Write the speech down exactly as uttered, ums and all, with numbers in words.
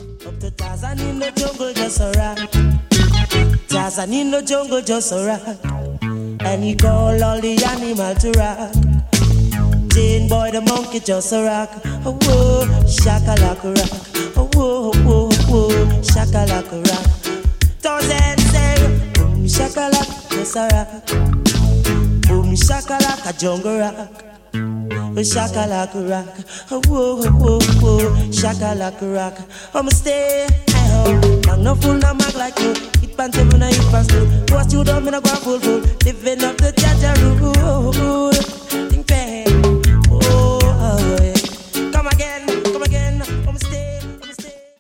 Up to Tarzan in the jungle, just a rock. Tarzan in the jungle, just a rock. And he call all the animal to rock. Jane boy the monkey just a rock. Oh whoa, shakalaka rock. Oh whoa, whoa, whoa, shakalaka rock. Tarzan say, boom shakalaka just a rock. Boom shakalaka jungle rock. Shakalaka rock, whoa, whoa, whoa, shakalaka rock. I'ma stay at home, I'm no fool, no mag like you. Hit pants, I'm gonna hit pants too. Post you down, I'm gonna go full, full. Living up the Jaja rule.